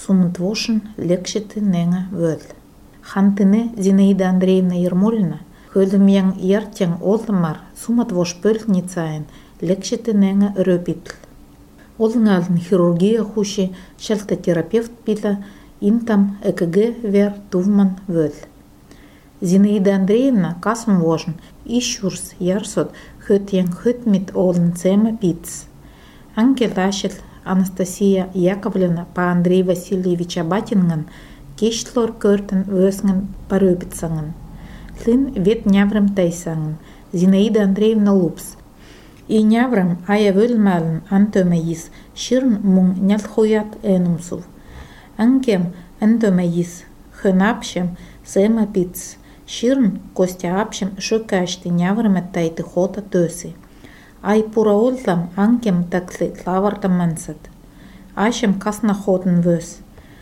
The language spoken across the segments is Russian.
сумытвошын лекшеті нәңі вөл. Хантыны Зинаида Андреевна Ермолина хөлімяң яртяң олымар сумытвош пөлтницайын лекшеті нәңі рөпитл. Олыңалын хирургия хуши шалтотерапевт пила интам ЭКГ вер тувман вөл. Зинаида Андреевна касым вошын ишурс ярсот хөтяң хөтмит олын цема пиц. Ангел ашыл Анастасия Яковлевна па Андрей Васильевича Батинган кешлор көртін өсіңін парөпітсаңын. Лын вет няврым тайсаңын. Зинаида Андреевна лупс. И няврым ая вөлмәлін антөмәйіз шырн мұң нялхуят әнумсув. Ангем антөмәйіз хынапшым сэма пиц. Шырн костя апшым шөкәшті няврым әттәйті хота төсі. Ай пура оллам ангем такли лавартамансат. Ашем касна ходын вөс.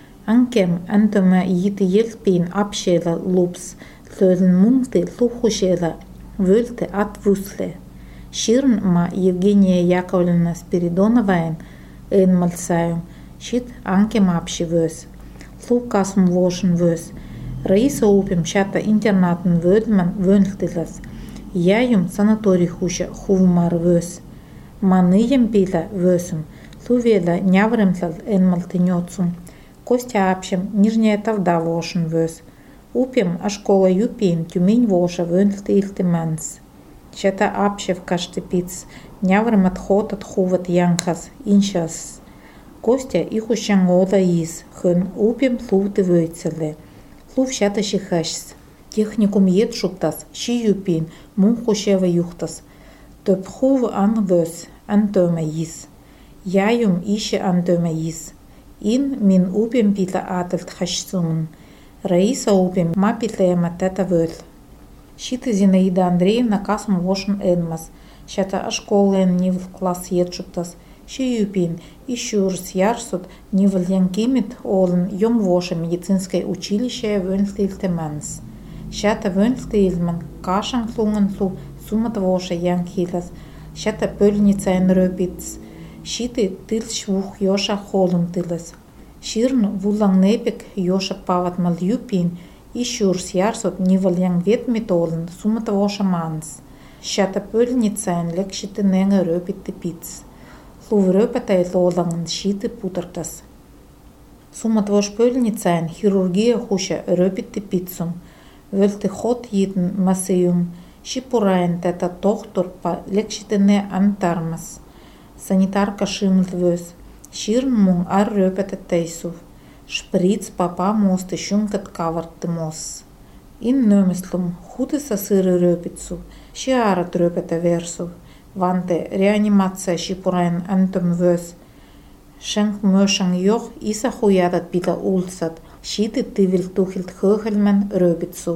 Ангем антөмә йиті елпейін апшела лупс. Лөлін мұңты лухушела вөлті атвусле. Ширн ма Евгения Яковлевна Спиридоновайн эн малсайым. Шит ангем апши вөс. Лукасым вошын вөс. Раиса упим шата интернатын вөлман вөнлтілас. Яюм санаторий хуша хувмар вөс. Маныем пила вөсім. Лувела няврымлал эн малтынёцум. Костя апшим нижняя тавда вошын вөс. Упим а школа юпин тюмень воша вөнлты илтыманс. Шата апшев кашты пиц. Няврым отход от хуват янхас иншас. Костя ихущан ола из. Хын упим лувты вөйцеле. Лув шата шихашс. Техникум ед шуптас, ши юпин, мун хушева юхтас. Төп хув ан вөс, антөмә йис. Яюм ише антөмә йис. Ин мин упим пита атылт хашсумын. Раиса упим ма питлеема тета вөл. Шиты Зинаида Андреевна касым вошын энмас. Шата ашколен нивл класс ед шуптас. Ши юпин, ишурс ярсут, нивл янкимит олын йом воша медицинское училище вөнлтилтеманс. Шата вөнлтилман кашан слунган слу сумат воша янкилас. Шата пөлницайн рөпитс. Шиты тылш вух йоша холым тылас. Ширн вулан непек йоша пават мал юпин, ишурс ярсут нивл янг ветмит олын сумат воша манс. Шата пөлницайн лекшиты нэнгэ рөпитты пиц. Лув рөпатай лолангын шиты путартас. Сумат вош пөлницайн хирургия хуша рөпитты пицум. Вөлті ход йитін масыюм, шипурайын тәті тоқтур па лекшітіне антармас. Санитарка шымыл вөз. Ширн мұң ар рөпеті тайсув. Шприц папа мосты шумкат каварты мос. Ин нөміслум худы сасыры рөпетсу, ши арат рөпеті версув. Ванте реанимация шипурайын антым вөз. Шэнк мөшан йох иса хуядат бита улсат. Шиты тывел тухилт хөхелмен рөбитсу.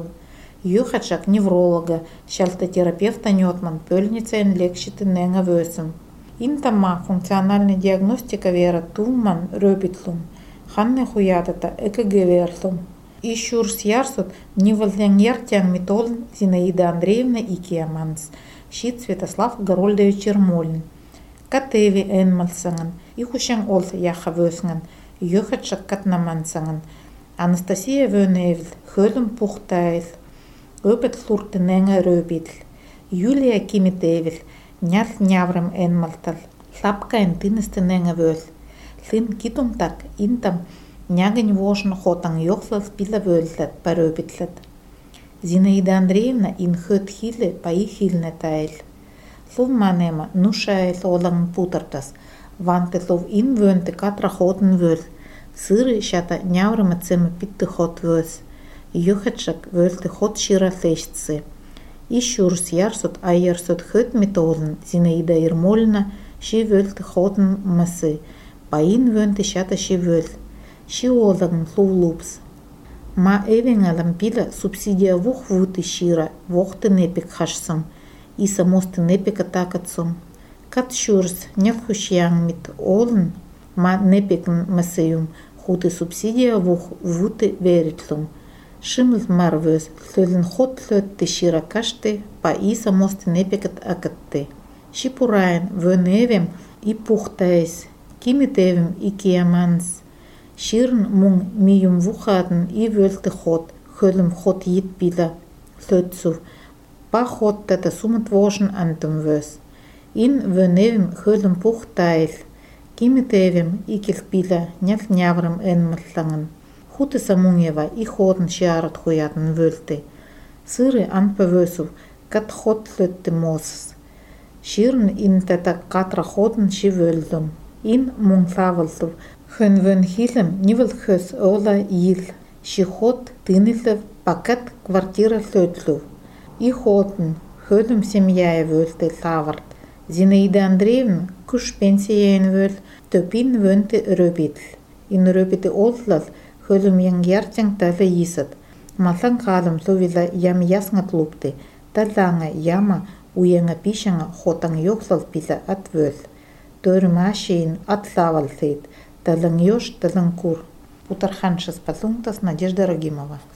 Юхачак невролога, шалтотерапевта нетман пөлницайн лекшиты нэнга вөсім. Интама функциональная диагностика вера тумман рөбитлум. Ханны хуядата ЭКГ верлум. Ишурс ярсут неволнян яртян метолн Зинаида Андреевна Икиаманс. Шит Святослав Горольдович Ермолин. Катеви энмалсанган, ихушан ол яха вөснган, юхачак катнамансанган. Анастасия Вönevl, хөлім пухтайл, өпет лурты нэнгэ рөбитл. Юлия Кимитевл, нял няврым энмалтал, лапкайн тынысты нэнгэ вөл. Лын китумтак интам нягань вошын хотан йохлал пила вөллат па рөбитлат. Зинаида Андреевна ин хөт хиле па и хилне тайл. Лув манема нушайл олан путартас, ванте лув ин вönты катра хотын вөл. Сыры шата няврыма цема питты хот вөз. Юхачак вөлты хот шира лэшцы. Ишурс ярсут айярсут хөт метолын Зинаида Ермолина ши вөлты хотын мысы. Паин вönты шата ши вөл. Ши олагын лув-лупс. Ма эвенгалам пила субсидия вух вуты шира, вохты непек хашсам. Иса мосты непек атакатсум. Кат шурс нялхушьянгмит олын, ма непекн масыюм, хуты субсидия вух вуты веритлум. Шимл марвös, лөлін хот лөтті шира кашты, па иса мосты непекат акатты. Шипурайын вönevem и пухтайс, кимитевем и киаманс. Ширн мун миюм вухаден и вөлте ход, хөлüm ход йит пила, hlötsuf. Па ход тата сумат вошен антум вös. Ин вönevim хөлüm пухтайл, кимитевим иких пила, няк няврым энмалланган. Хутеса мунгева и ходен шиарат хуятен вөлте. Сыры анпа вösuf, кат ход hlötte мосс. Ширн ин тата катра ходен ши вөлдüm. Ин мун савалтув, хön вön хилем нивел хөс ола ил. Ши ход тынылев пакет квартира hlötlüv. И ходен, хөлüm семьяя вөлте саварт. Зинаида Андреевна куш пенсияен вöl, töpin вönте рöbitl. Ин рöbite оллал хөлüm яң яртяң талы йисат. Малан калым сувила ям яснgat лупте, таллаңа яма уяңа пишаңа хотаң йоксал пила ат вöl. Törüm ашейн ат савалсейт, талаң ёш, талаң кур. Путарханшас пасунтас Надежда Рагимова.